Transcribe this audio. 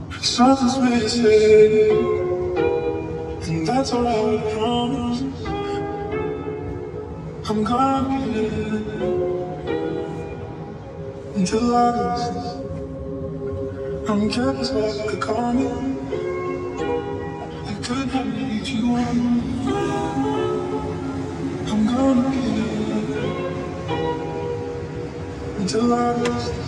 Something's missing, and that's all I promise. I'm gonna get until August. I'm careless like a comet. I could not lead you on. I'm gonna get until August.